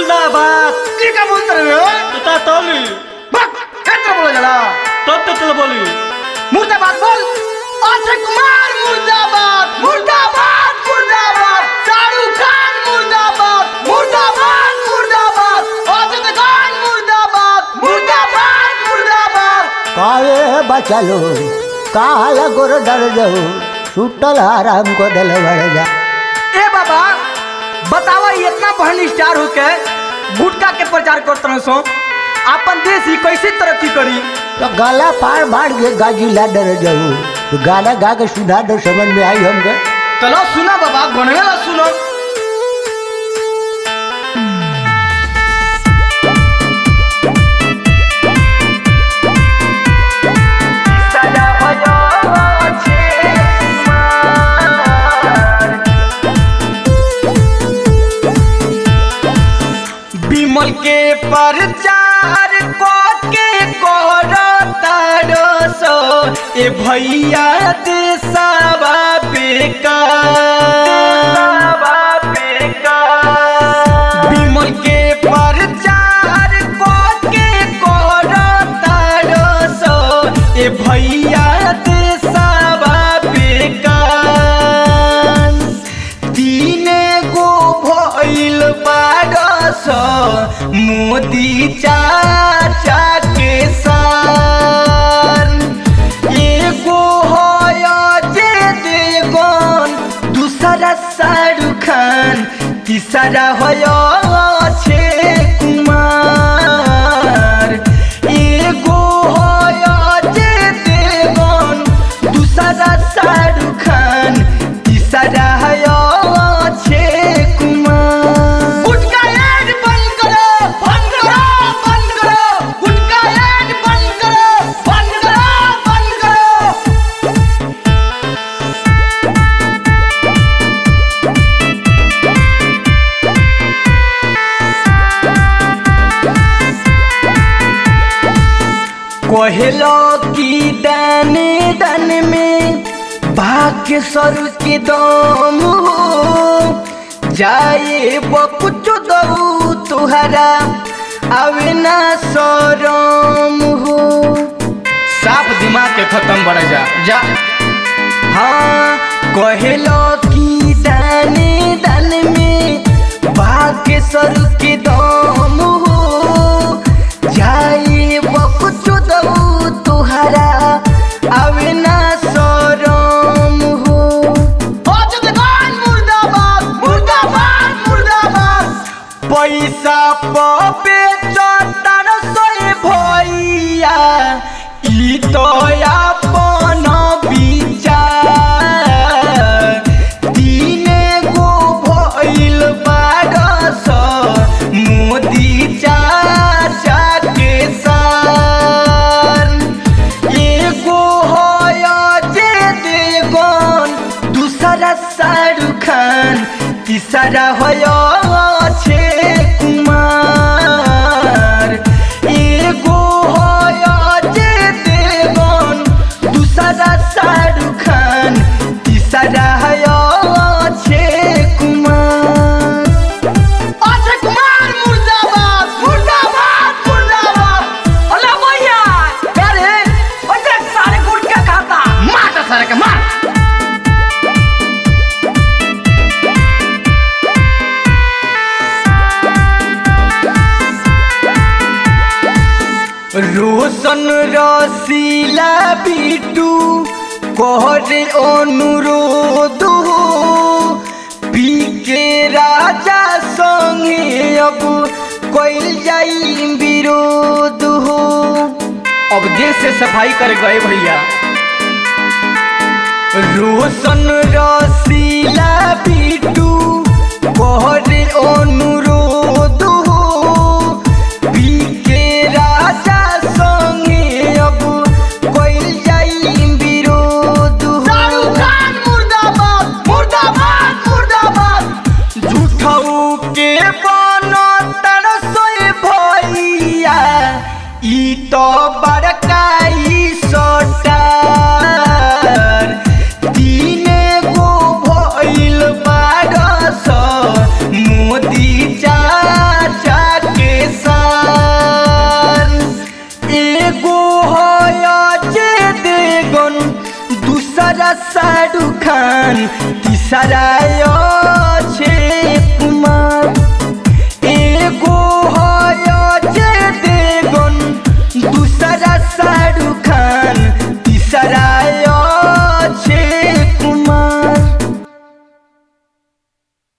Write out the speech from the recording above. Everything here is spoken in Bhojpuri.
मुर्दाबाद ये क्या बोलते रहे हो? ता तोली कैसे बोला जला? तो बोली मुर्दाबाद बोल। अक्षय कुमार मुर्दाबाद, मुर्दाबाद, मुर्दाबाद। शाहरुख खान मुर्दाबाद, मुर्दाबाद, मुर्दाबाद। अजय देवगन मुर्दाबाद, मुर्दाबाद, मुर्दाबाद। काळे बचालो काला गोर डर जाऊ सुटल आराम को दल बढ़ जा। ए बाबा बतावा इतना बहन स्टार होके गुटखा के प्रचार करते रहो सो अपन देश ही कैसे तरक्की करी? तो गाला पार बाढ़ के गाजीला डर जाऊ तो गाना गा के सुधा दो समझ में आई हमके। चलो सुना बाबा गणवेला सुनो। विमल के प्रचार को के करतारो सो ए भैया देशवा बेकार। विमल के प्रचार को के करतारो सो ए भैया देशवा बेकार। तीने गो भइल बारस मोदी चाचा के साथ। एगो है अजय देवगन, दूसरा शाहरुख खान, तीसरा है अक्षय कुमार। एगो है अजय देवगन, दूसरा शाहरुख खान, तीसरा है अक्षय कुमार। गुटखा ऐड बंद करो, बंद करो, बंद करो। गुटखा ऐड बंद करो, बंद करो, बंद करो। कहलो कि दाने दाने में भाग्य सर के दम हो जाए कुछ दऊ तुहरा आवे ना शरम हो। साफ दिमाग के खत्म बढ़ जा। हाँ कहलो कि दाने दाने में भाग्य सर के दम हो जाए कुछ दऊ तुहरा आवे ना शरम हो। अजय देवगन मुर्दाबाद, मुर्दाबाद, मुर्दाबाद। पैसा पे चटार सोए भैया ई तो अपन विचार। तीने गो भइल बारस मोदी चाचा के साथ। एगो है अजय देवगन, दूसरा शाहरुख खान, तीसरा है अक्षय कुमार। एगो है अजय देवगन, दूसरा शाहरुख खान, तीसरा है अक्षय कुमार। अक्षय कुमार मुर्दाबाद, मुर्दाबाद, मुर्दाबाद। अल्लाह भैया क्या रे? अजय सारे गुटखा खाता, मार सारे के मार। रोशन रसीला बिटू कहरे अनुरोध हो पी के राजा संगे अब कैल जाई विरोध हो। अब देश से सफाई कर गए भैया। रोशन रसीला बिटू कहरे अनुरोध हो पी के राजा संगे अब कैल जाई विरोध हो। शाहरुख खान मुर्दाबाद, मुर्दाबाद, मुर्दाबाद। झूठऊ के बनतर सोए भैया ई तो बड़काई सटार। तीने गो भइल दूसरा शाहरुख खान तीसरा